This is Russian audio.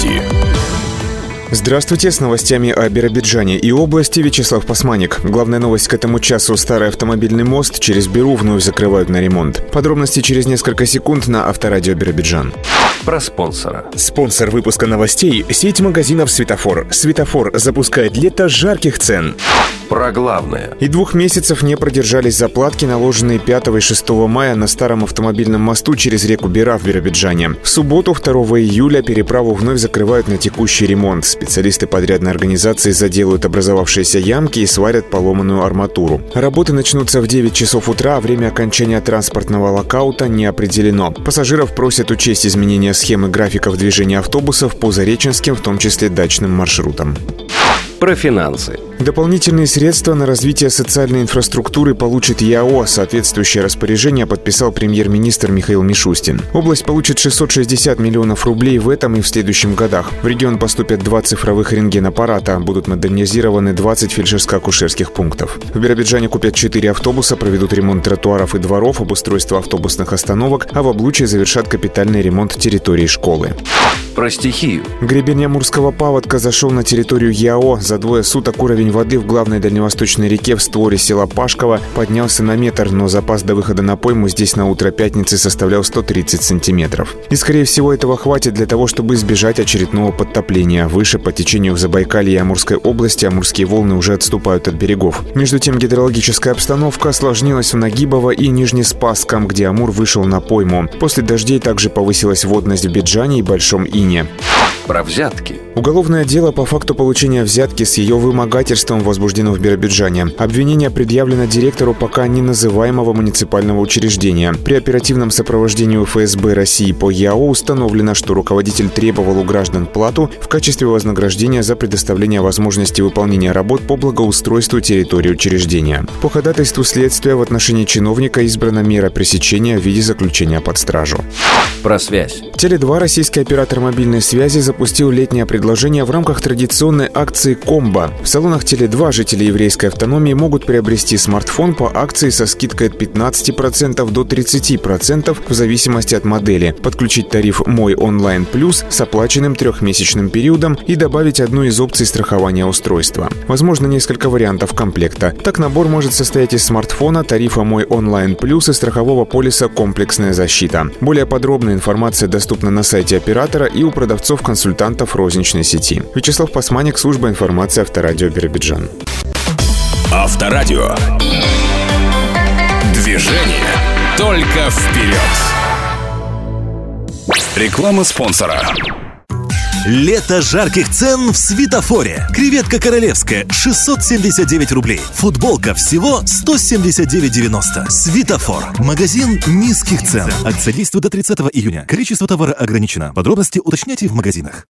новости. Здравствуйте, с новостями о Биробиджане и области Вячеслав Посманик. Главная новость к этому часу: старый автомобильный мост через Биру вновь закрывают на ремонт. Подробности через несколько секунд на Авторадио Биробиджан. Про спонсора. Спонсор выпуска новостей – сеть магазинов «Светофор». «Светофор» запускает лето жарких цен. Про главное. И 2 месяцев не продержались заплатки, наложенные 5 и 6 мая на старом автомобильном мосту через реку Бира в Биробиджане. В субботу, 2 июля, переправу вновь закрывают на текущий ремонт. Специалисты подрядной организации заделают образовавшиеся ямки и сварят поломанную арматуру. Работы начнутся в 9 часов утра, а время окончания транспортного локаута не определено. Пассажиров просят учесть изменения схемы графиков движения автобусов по зареченским, в том числе дачным маршрутам. Про финансы. Дополнительные средства на развитие социальной инфраструктуры получит ЯО. Соответствующее распоряжение подписал премьер-министр Михаил Мишустин. Область получит 660 миллионов рублей в этом и в следующем годах. В регион поступят 2 цифровых рентгенаппарата. Будут модернизированы 20 фельдшерско-акушерских пунктов. В Биробиджане купят 4 автобуса, проведут ремонт тротуаров и дворов, обустройство автобусных остановок, а в Облучье завершат капитальный ремонт территории школы. Про стихию. Гребень Амурского паводка зашел на территорию ЯО. За 2 суток уровень воды в главной дальневосточной реке в створе села Пашково поднялся на метр, но запас до выхода на пойму здесь на утро пятницы составлял 130 сантиметров. И, скорее всего, этого хватит для того, чтобы избежать очередного подтопления. Выше по течению в Забайкалье и Амурской области амурские волны уже отступают от берегов. Между тем, гидрологическая обстановка осложнилась в Нагибово и Нижнеспасском, где Амур вышел на пойму. После дождей также повысилась водность в Биджане и Большом Ине. Про взятки. Уголовное дело по факту получения взятки с ее вымогательством возбуждено в Биробиджане. Обвинение предъявлено директору пока не называемого муниципального учреждения. При оперативном сопровождении ФСБ России по ЯО установлено, что руководитель требовал у граждан плату в качестве вознаграждения за предоставление возможности выполнения работ по благоустройству территории учреждения. По ходатайству следствия в отношении чиновника избрана мера пресечения в виде заключения под стражу. Про связь. Теле2, российский оператор мобильной связи, запустил летнее предложение в рамках традиционной акции «Комбо». В салонах Теле2 жители еврейской автономии могут приобрести смартфон по акции со скидкой от 15% до 30% в зависимости от модели, подключить тариф «Мой онлайн плюс» с оплаченным 3-месячным периодом и добавить одну из опций страхования устройства. Возможно, несколько вариантов комплекта. Так набор может состоять из смартфона, тарифа «Мой онлайн плюс» и страхового полиса «Комплексная защита». Более подробная информация доступна на сайте оператора и у продавцов-консультантов розничной сети. Вячеслав Посманик, служба информации Авторадио Биробиджан. Авторадио. Движение только вперед. Реклама спонсора. Лето жарких цен в «Светофоре». Креветка королевская – 679 рублей. Футболка всего 179,90. «Светофор». Магазин низких цен. Акция действует до 30 июня. Количество товара ограничено. Подробности уточняйте в магазинах.